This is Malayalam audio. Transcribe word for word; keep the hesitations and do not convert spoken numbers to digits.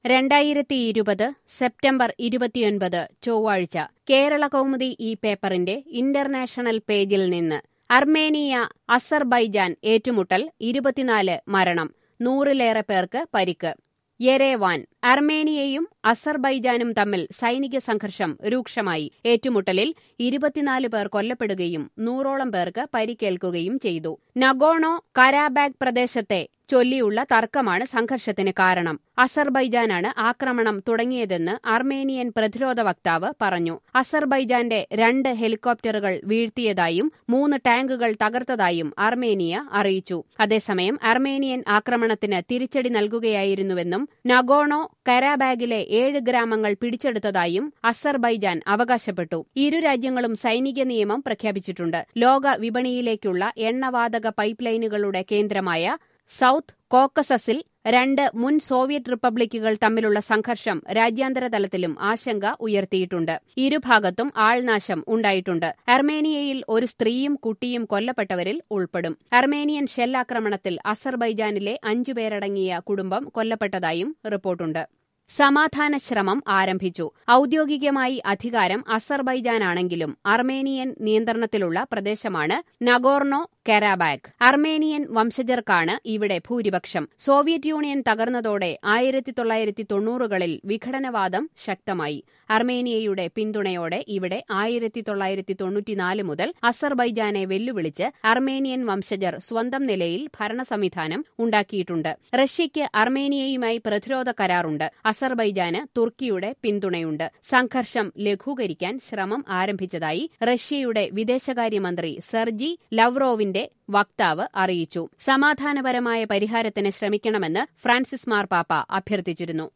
രണ്ടായിരത്തി ഇരുപത് സെപ്റ്റംബർ ഇരുപത്തിയൊൻപത് ചൊവ്വാഴ്ച കേരള കൗമുദി ഈ പേപ്പറിന്റെ ഇന്റർനാഷണൽ പേജിൽ നിന്ന് അർമേനിയ അസർബൈജാൻ ഏറ്റുമുട്ടൽ ഇരുപത്തിനാല് മരണം നൂറിലേറെ പേർക്ക് പരിക്ക്. യെരേവാൻ. അർമേനിയയും അസർബൈജാനും തമ്മിൽ സൈനിക സംഘർഷം രൂക്ഷമായി. ഏറ്റുമുട്ടലിൽ ഇരുപത്തിനാല് പേർ കൊല്ലപ്പെടുകയും നൂറോളം പേർക്ക് പരിക്കേൽക്കുകയും ചെയ്തു. നഗോണോ കരാബാഗ് പ്രദേശത്തെ ചൊല്ലിയുള്ള തർക്കമാണ് സംഘർഷത്തിന് കാരണം. അസർബൈജാനാണ് ആക്രമണം തുടങ്ങിയതെന്ന് അർമേനിയൻ പ്രതിരോധ വക്താവ് പറഞ്ഞു. അസർബൈജാന്റെ രണ്ട് ഹെലികോപ്റ്ററുകൾ വീഴ്ത്തിയതായും മൂന്ന് ടാങ്കുകൾ തകർത്തതായും അർമേനിയ അറിയിച്ചു. അതേസമയം അർമേനിയൻ ആക്രമണത്തിന് തിരിച്ചടി നൽകുകയായിരുന്നുവെന്നും നഗോണോ കരാബാഗിലെ ഏഴ് ഗ്രാമങ്ങൾ പിടിച്ചെടുത്തതായും അസർബൈജാൻ അവകാശപ്പെട്ടു. ഇരു രാജ്യങ്ങളും സൈനിക നിയമം പ്രഖ്യാപിച്ചിട്ടുണ്ട്. ലോക വിപണിയിലേക്കുള്ള എണ്ണവാതക പൈപ്പ് ലൈനുകളുടെ കേന്ദ്രമായ സൗത്ത് കോക്കസസിൽ രണ്ട് മുൻ സോവിയറ്റ് റിപ്പബ്ലിക്കുകൾ തമ്മിലുള്ള സംഘർഷം രാജ്യാന്തര തലത്തിലും ആശങ്ക ഉയർത്തിയിട്ടുണ്ട്. ഇരുഭാഗത്തും ആൾനാശം ഉണ്ടായിട്ടുണ്ട്. അർമേനിയയിൽ ഒരു സ്ത്രീയും കുട്ടിയും കൊല്ലപ്പെട്ടവരിൽ ഉൾപ്പെടും. അർമേനിയൻ ഷെല്ലാക്രമണത്തിൽ അസർബൈജാനിലെ അഞ്ചുപേരടങ്ങിയ കുടുംബം കൊല്ലപ്പെട്ടതായും റിപ്പോർട്ടുണ്ട്. സമാധാന ശ്രമം ആരംഭിച്ചു. ഔദ്യോഗികമായി അധികാരം അസർബൈജാനാണെങ്കിലും അർമേനിയൻ നിയന്ത്രണത്തിലുള്ള പ്രദേശമാണ് നഗോർണോ കരാബാഗ്. അർമേനിയൻ വംശജർക്കാണ് ഇവിടെ ഭൂരിപക്ഷം. സോവിയറ്റ് യൂണിയൻ തകർന്നതോടെ ആയിരത്തി തൊള്ളായിരത്തി തൊണ്ണൂറുകളിൽ വിഘടനവാദം ശക്തമായി. അർമേനിയയുടെ പിന്തുണയോടെ ഇവിടെ ആയിരത്തി തൊള്ളായിരത്തി തൊണ്ണൂറ്റിനാല് മുതൽ അസർബൈജാനെ വെല്ലുവിളിച്ച് അർമേനിയൻ വംശജർ സ്വന്തം നിലയിൽ ഭരണ സംവിധാനം ഉണ്ടാക്കിയിട്ടുണ്ട്. റഷ്യയ്ക്ക് അർമേനിയയുമായി പ്രതിരോധ കരാറുണ്ട്. അസർബൈജാന് തുർക്കിയുടെ പിന്തുണയുണ്ട്. സംഘർഷം ലഘൂകരിക്കാൻ ശ്രമം ആരംഭിച്ചതായി റഷ്യയുടെ വിദേശകാര്യമന്ത്രി സെർജി ലവ്റോവിന്റെ വക്താവ് അറിയിച്ചു. സമാധാനപരമായ പരിഹാരത്തിന് ശ്രമിക്കണമെന്ന് ഫ്രാൻസിസ് മാർപ്പാപ്പ അഭ്യർത്ഥിച്ചിരുന്നു.